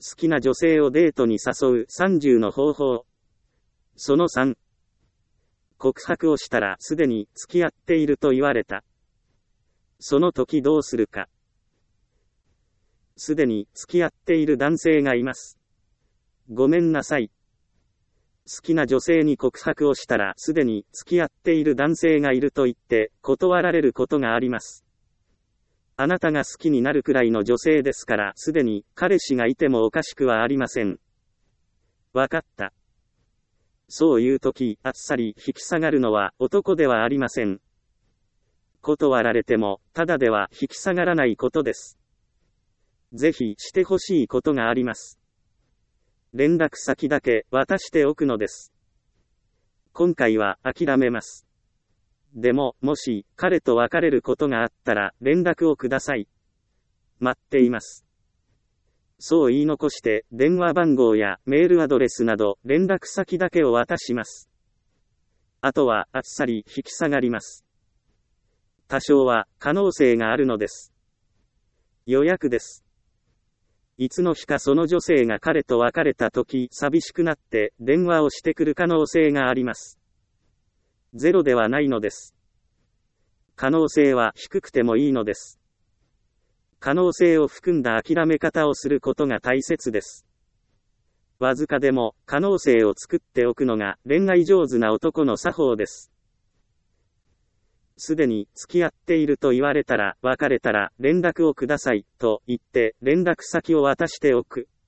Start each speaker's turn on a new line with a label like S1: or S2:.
S1: 好きな女性をデートに誘う30の方法。その3。告白をしたらすでに付き合っていると言われた。その時どうするか。すでに付き合っている男性がいます。ごめんなさい。好きな女性に告白をしたらすでに付き合っている男性がいると言って断られることがあります。あなたが好きになるくらいの女性ですからすでに彼氏がいてもおかしくはありません。わかった。そういう時、あっさり引き下がるのは男ではありません。断られても、ただでは引き下がらないことです。ぜひしてほしいことがあります。連絡先だけ渡しておくのです。今回は諦めます。でも、もし彼と別れることがあったら連絡をください。待っています。そう言い残して電話番号やメールアドレスなど連絡先だけを渡します。あとはあっさり引き下がります。多少は可能性があるのです。予約です。いつの日かその女性が彼と別れた時寂しくなって電話をしてくる可能性があります。ゼロではないのです。可能性は低くてもいいのです。可能性を含んだ諦め方をすることが大切です。わずかでも可能性を作っておくのが恋愛上手な男の作法です。すでに付き合っていると言われたら別れたら連絡をくださいと言って連絡先を渡しておく。